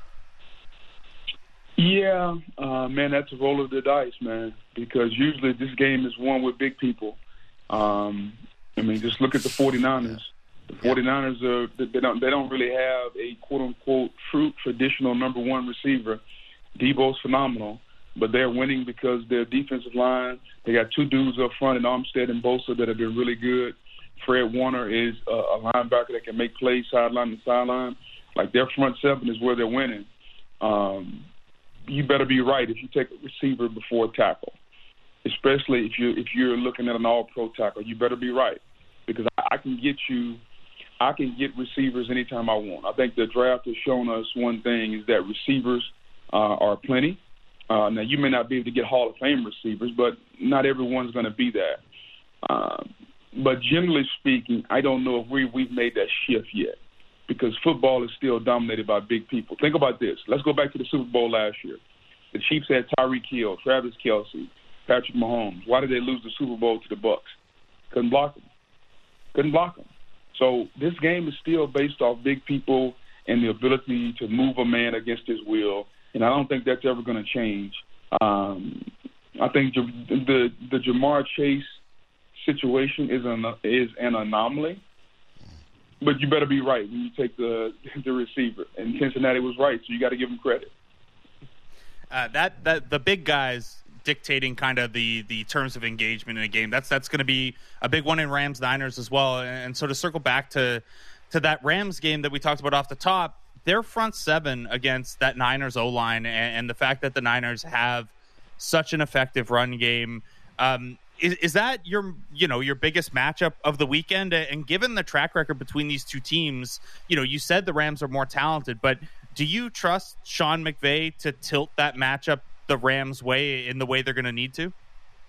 Yeah, uh, man, that's a roll of the dice, man, because usually this game is won with big people. Um, I mean, just look at the 49ers. The 49ers, are, they don't they don't really have a quote-unquote true traditional number one receiver. Debo's phenomenal, but they're winning because their defensive line, they got two dudes up front in Armstead and Bosa that have been really good. Fred Warner is a, a linebacker that can make plays sideline to sideline. Like, their front seven is where they're winning. Um, you better be right if you take a receiver before a tackle, especially if you're, if you're looking at an all-pro tackle. You better be right because I, I can get you – I can get receivers anytime I want. I think the draft has shown us one thing is that receivers uh, are plenty. Uh, now, you may not be able to get Hall of Fame receivers, but not everyone's going to be that. Uh, but generally speaking, I don't know if we, we've made that shift yet because football is still dominated by big people. Think about this. Let's go back to the Super Bowl last year. The Chiefs had Tyreek Hill, Travis Kelce, Patrick Mahomes. Why did they lose the Super Bowl to the Bucs? Couldn't block them. Couldn't block them. So this game is still based off big people and the ability to move a man against his will, and I don't think that's ever going to change. Um, I think the, the the Jamar Chase situation is an is an anomaly, but you better be right when you take the the receiver. And Cincinnati was right, so you got to give them credit. Uh, that that the big guys dictating kind of the the terms of engagement in a game. That's that's going to be a big one in Rams Niners as well. And so to circle back to to that Rams game that we talked about off the top, their front seven against that Niners O-line and, and the fact that the Niners have such an effective run game. Um, is, is that your, you know, your biggest matchup of the weekend? And given the track record between these two teams, you know, you said the Rams are more talented, but do you trust Sean McVay to tilt that matchup the Rams' way in the way they're going to need to?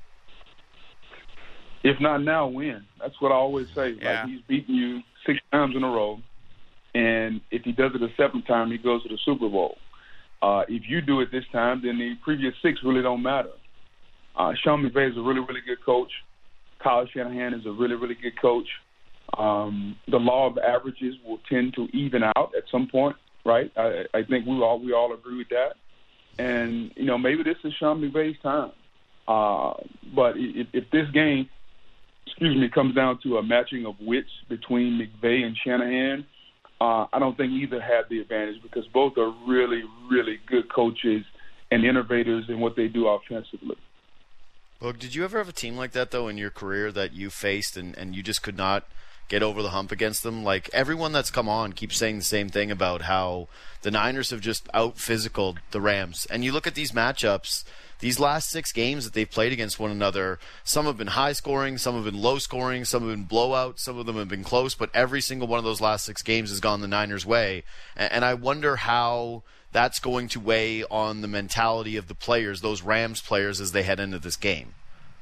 If not now, when? That's what I always say. Yeah. Like, he's beaten you six times in a row, and if he does it a seventh time, he goes to the Super Bowl. Uh, if you do it this time, then the previous six really don't matter. Uh, Sean McVay is a really, really good coach. Kyle Shanahan is a really, really good coach. Um, the law of averages will tend to even out at some point, right? I, I think we all we all agree with that. And, you know, maybe this is Sean McVay's time. Uh, but if, if this game, excuse me, comes down to a matching of wits between McVay and Shanahan, uh, I don't think either had the advantage because both are really, really good coaches and innovators in what they do offensively. Look, did you ever have a team like that, though, in your career that you faced and, and you just could not get over the hump against them? Like, everyone that's come on keeps saying the same thing about how the Niners have just out-physicaled the Rams. And you look at these matchups, these last six games that they've played against one another, some have been high-scoring, some have been low-scoring, some have been blowouts, some of them have been close, but every single one of those last six games has gone the Niners' way. And, and I wonder how that's going to weigh on the mentality of the players, those Rams players, as they head into this game.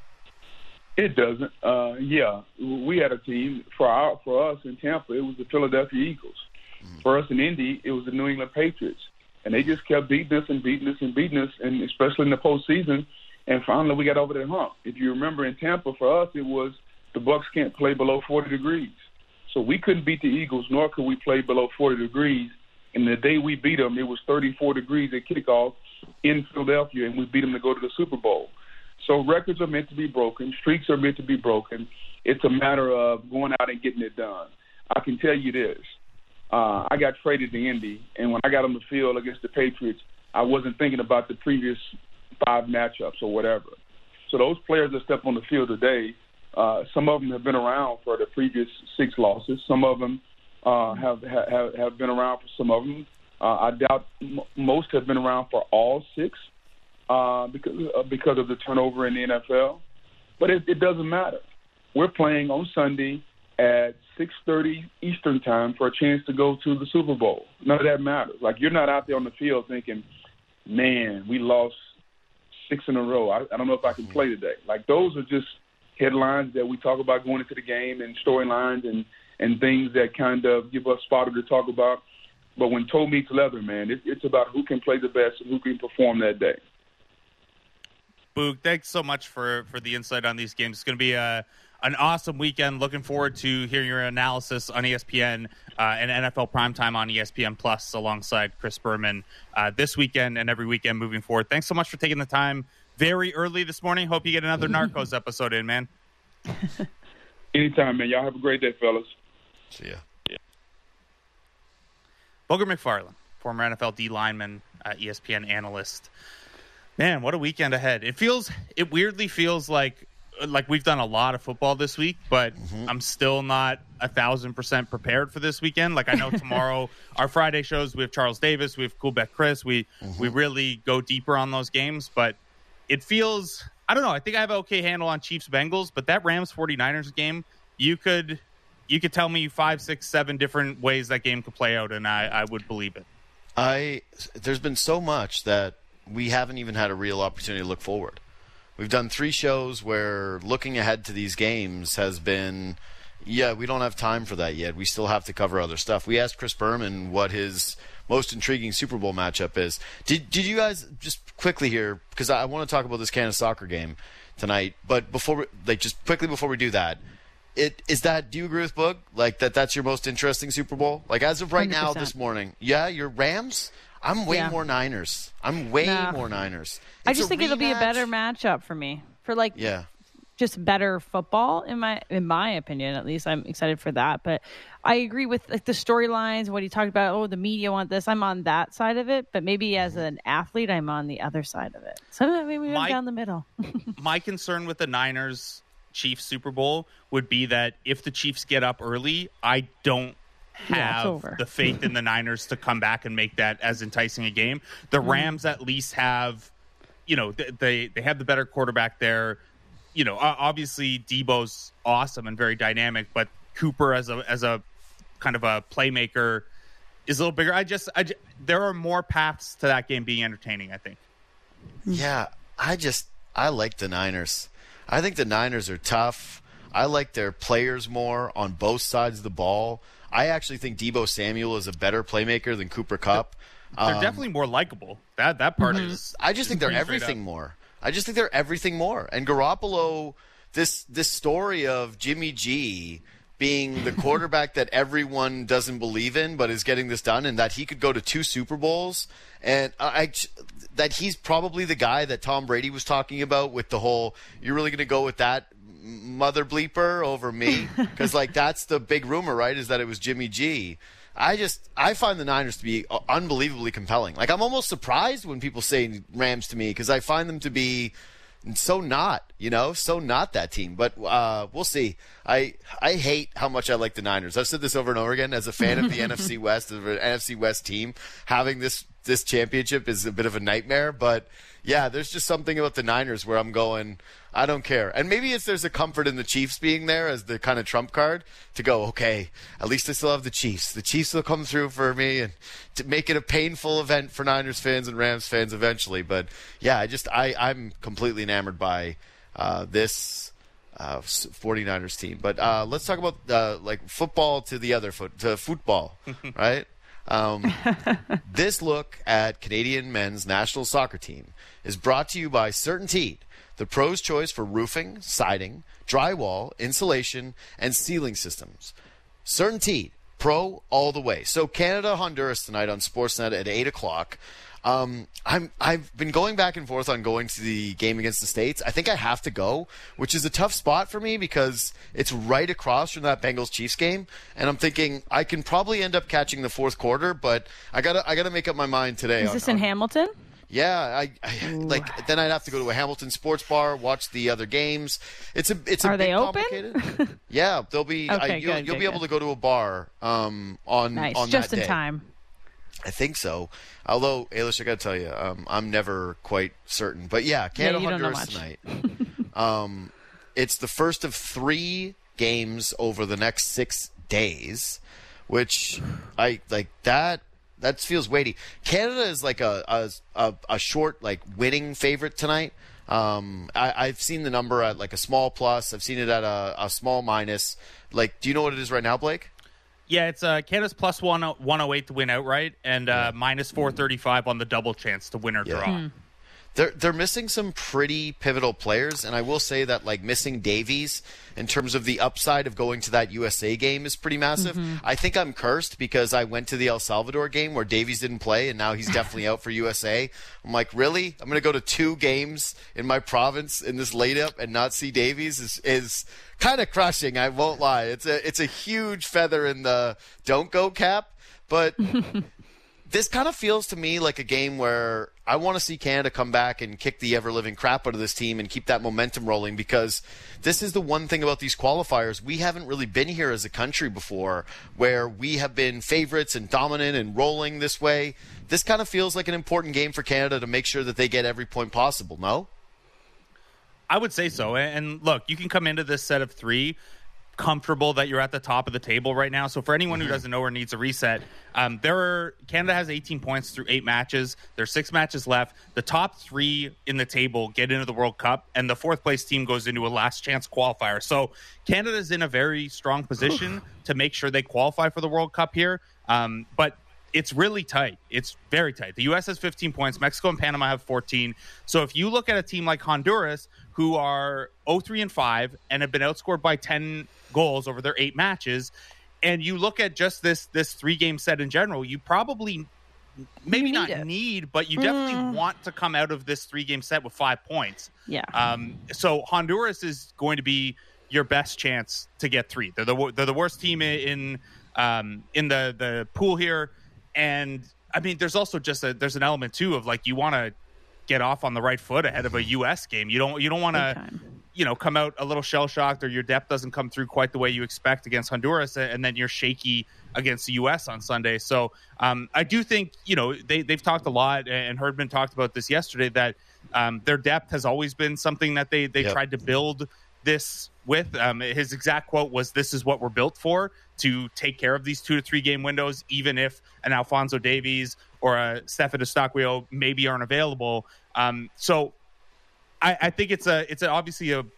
It doesn't. Uh, yeah, we had a team for our for us in Tampa. It was the Philadelphia Eagles. Mm-hmm. For us in Indy, it was the New England Patriots, and they just kept beating us and beating us and beating us, and especially in the postseason. And finally, we got over that hump. If you remember, in Tampa, for us, it was the Bucs can't play below forty degrees, so we couldn't beat the Eagles, nor could we play below forty degrees. And the day we beat them, it was thirty-four degrees at kickoff in Philadelphia, and we beat them to go to the Super Bowl. So records are meant to be broken. Streaks are meant to be broken. It's a matter of going out and getting it done. I can tell you this. Uh, I got traded to Indy, and when I got on the field against the Patriots, I wasn't thinking about the previous five matchups or whatever. So those players that step on the field today, uh, some of them have been around for the previous six losses. Some of them uh, have, have have been around for some of them. Uh, I doubt m- most have been around for all six. Uh, because uh, because of the turnover in the N F L. But it, it doesn't matter. We're playing on Sunday at six thirty Eastern time for a chance to go to the Super Bowl. None of that matters. Like, you're not out there on the field thinking, man, we lost six in a row. I, I don't know if I can play today. Like, those are just headlines that we talk about going into the game and storylines and, and things that kind of give us fodder to talk about. But when toe meets leather, man, it, it's about who can play the best and who can perform that day. Boog, thanks so much for, for the insight on these games. It's going to be a, an awesome weekend. Looking forward to hearing your analysis on E S P N uh, and N F L Primetime on E S P N Plus alongside Chris Berman uh, this weekend and every weekend moving forward. Thanks so much for taking the time very early this morning. Hope you get another Narcos episode in, man. Anytime, man. Y'all have a great day, fellas. See ya. Yeah. Booger McFarland, former N F L D lineman, uh, E S P N analyst. Man, what a weekend ahead. It feels, it weirdly feels like like we've done a lot of football this week, but mm-hmm. I'm still not a thousand percent prepared for this weekend. Like, I know tomorrow, our Friday shows, we have Charles Davis, we have Coolbeck Chris. We, mm-hmm. we really go deeper on those games, but it feels, I don't know. I think I have an okay handle on Chiefs Bengals, but that Rams forty-niners game, you could, you could tell me five, six, seven different ways that game could play out, and I, I would believe it. I, there's been so much that we haven't even had a real opportunity to look forward. We've done three shows where looking ahead to these games has been, yeah, we don't have time for that yet. We still have to cover other stuff. We asked Chris Berman what his most intriguing Super Bowl matchup is. Did did you guys, just quickly here, because I want to talk about this Canada soccer game tonight, but before, we, like just quickly before we do that, it is that, do you agree with Boog? Like that that's your most interesting Super Bowl? Like as of right one hundred percent now this morning, yeah, your Rams? I'm way yeah. more Niners. I'm way no. more Niners. It's I just think rematch. It'll be a better matchup for me. For like, yeah. just better football in my in my opinion. At least I'm excited for that. But I agree with like the storylines, what he talked about. Oh, the media want this. I'm on that side of it, but maybe as an athlete, I'm on the other side of it. So maybe I'm My- down the middle. My concern with the Niners Chiefs Super Bowl would be that if the Chiefs get up early, I don't Yeah, it's have over. the faith in the Niners to come back and make that as enticing a game. The Rams at least have, you know, th- they they have the better quarterback there. You know, o- obviously Debo's awesome and very dynamic, but Cooper as a as a kind of a playmaker is a little bigger. I just, I just there are more paths to that game being entertaining, I think. Yeah, I just I like the Niners. I think the Niners are tough. I like their players more on both sides of the ball. I actually think Debo Samuel is a better playmaker than Cooper Kupp. They're Um, definitely more likable. That that part is. I just think they're pretty straight everything up. more. I just think they're everything more. And Garoppolo, this this story of Jimmy G being the quarterback that everyone doesn't believe in, but is getting this done, and that he could go to two Super Bowls, and I, I that he's probably the guy that Tom Brady was talking about with the whole, you're really going to go with that mother bleeper over me? Because like that's the big rumor, right? Is that it was Jimmy G. I just I find the Niners to be unbelievably compelling. Like I'm almost surprised when people say Rams to me because I find them to be so not, you know, so not that team. But uh, we'll see. I I hate how much I like the Niners. I've said this over and over again. As a fan of the N F C West, of an N F C West team, having this this championship is a bit of a nightmare. But yeah, there's just something about the Niners where I'm going, I don't care. And maybe it's there's a comfort in the Chiefs being there as the kind of trump card to go, okay, at least I still have the Chiefs. The Chiefs will come through for me and to make it a painful event for Niners fans and Rams fans eventually. But yeah, I just I, I'm completely enamored by uh, this uh, 49ers team. But uh, let's talk about uh, like football to the other foot to football, right? Um, this look at Canadian men's national soccer team is brought to you by CertainTeed, the pro's choice for roofing, siding, drywall, insulation, and ceiling systems. CertainTeed, pro all the way. So Canada, Honduras tonight on Sportsnet at eight o'clock. Um, I'm, I've been going back and forth on going to the game against the States. I think I have to go, which is a tough spot for me because it's right across from that Bengals-Chiefs game. And I'm thinking I can probably end up catching the fourth quarter, but I gotta, I gotta make up my mind today. Is on, this in on, Hamilton? Yeah, I, I like. Then I'd have to go to a Hamilton sports bar, watch the other games. It's a, it's a Are bit they open? complicated. Yeah, they'll be. Okay, I, you'll, good, you'll good, be able good. to go to a bar um, on Nice, on just that in day. time. I think so. Although, Ailish, I got to tell you, um, I'm never quite certain. But yeah, Canada you don't know Honduras much. tonight. um, it's the first of three games over the next six days, which I like that. That feels weighty. Canada is like a a, a, a short like winning favorite tonight. Um, I, I've seen the number at like a small plus. I've seen it at a, a small minus. Like, do you know what it is right now, Blake? Yeah, it's uh, Canada's plus one one oh eight to win outright, and uh, minus four thirty five on the double chance to win or Yeah. draw. They're they're missing some pretty pivotal players, and I will say that like missing Davies in terms of the upside of going to that U S A game is pretty massive. I think I'm cursed because I went to the El Salvador game where Davies didn't play, and now he's definitely out for U S A. I'm like, really? I'm going to go to two games in my province in this late up and not see Davies is is kind of crushing. I won't lie. It's a it's a huge feather in the don't go cap, but. This kind of feels to me like a game where I want to see Canada come back and kick the ever-living crap out of this team and keep that momentum rolling, because this is the one thing about these qualifiers. We haven't really been here as a country before where we have been favorites and dominant and rolling this way. This kind of feels like an important game for Canada to make sure that they get every point possible, no? I would say so. And look, you can come into this set of three comfortable that you're at the top of the table right now. So for anyone who doesn't know or needs a reset, um, there are Canada has eighteen points through eight matches. There's six matches left. The top three in the table get into the World Cup, and the fourth place team goes into a last chance qualifier. So Canada's in a very strong position to make sure they qualify for the World Cup here. Um, but it's really tight. It's very tight. The U S has fifteen points. Mexico and Panama have fourteen. So if you look at a team like Honduras, who are oh three and five and have been outscored by ten goals over their eight matches, and you look at just this this three game set in general, you probably maybe You not need it. need, but you definitely Mm. want to come out of this three-game set with five points. Yeah. Um, so Honduras is going to be your best chance to get three. They're the they're the worst team in um, in the the pool here, and I mean, there's also just a there's an element too of like you want to get off on the right foot ahead of a U S game. You don't you don't want Big to time. you know come out a little shell shocked or your depth doesn't come through quite the way you expect against Honduras, and then you're shaky against the U S on Sunday. So um, I do think you know they they've talked a lot, and Herdman talked about this yesterday that um, their depth has always been something that they they Yep. tried to build this with. Um, his exact quote was, "This is what we're built for, to take care of these two to three game windows, even if an Alphonso Davies or a Stefan Eustáquio maybe aren't available." Um, so I, I think it's a it's a, obviously a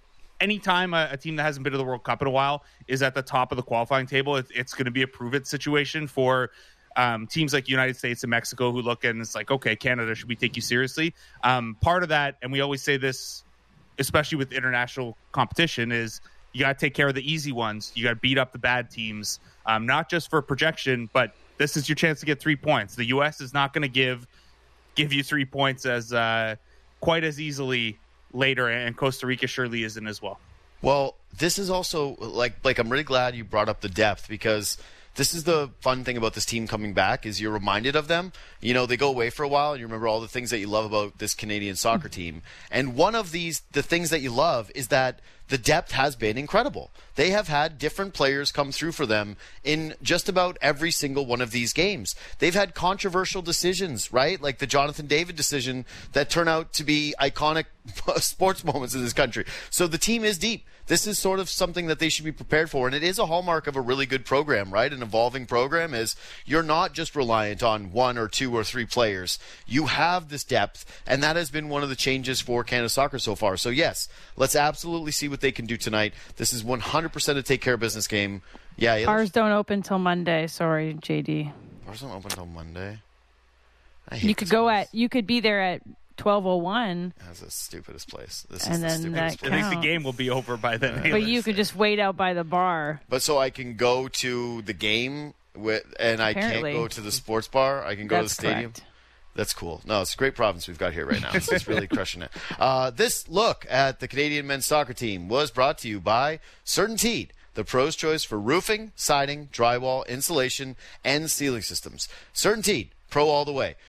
anytime a, a team that hasn't been to the World Cup in a while is at the top of the qualifying table, it, it's going to be a prove it situation for um, teams like United States and Mexico who look and it's like, okay, Canada, should we take you seriously? Um, part of that, and we always say this, especially with international competition, is you got to take care of the easy ones. You got to beat up the bad teams, um, not just for projection, but this is your chance to get three points. The U S is not going to give give you three points as uh, quite as easily later, and Costa Rica surely isn't as well. Well, this is also like like I'm really glad you brought up the depth, because this is the fun thing about this team coming back is you're reminded of them. You know, they go away for a while and you remember all the things that you love about this Canadian soccer team. And one of these, the things that you love is that the depth has been incredible. They have had different players come through for them in just about every single one of these games. They've had controversial decisions, right? Like the Jonathan David decision that turn out to be iconic sports moments in this country. So the team is deep. This is sort of something that they should be prepared for. And it is a hallmark of a really good program, right? An evolving program is you're not just reliant on one or two or three players. You have this depth, and that has been one of the changes for Canada Soccer so far. So yes, let's absolutely see what they can do tonight. This is one hundred percent a take care of business game. Yeah, yeah. Bars don't open till Monday. Sorry, J D. Bars don't open until Monday. I hate You could this go place. at you could be there at twelve oh one, That's the stupidest place. This and is the then stupidest that I think the counts. game will be over by then. But anyways. you could just wait out by the bar. But so I can go to the game with, and I Apparently. can't go to the sports bar. I can go That's to the stadium. correct. That's cool. No, it's a great province we've got here right now. This is really crushing it. Uh, this look at the Canadian men's soccer team was brought to you by CertainTeed, the pro's choice for roofing, siding, drywall, insulation, and ceiling systems. CertainTeed, pro all the way.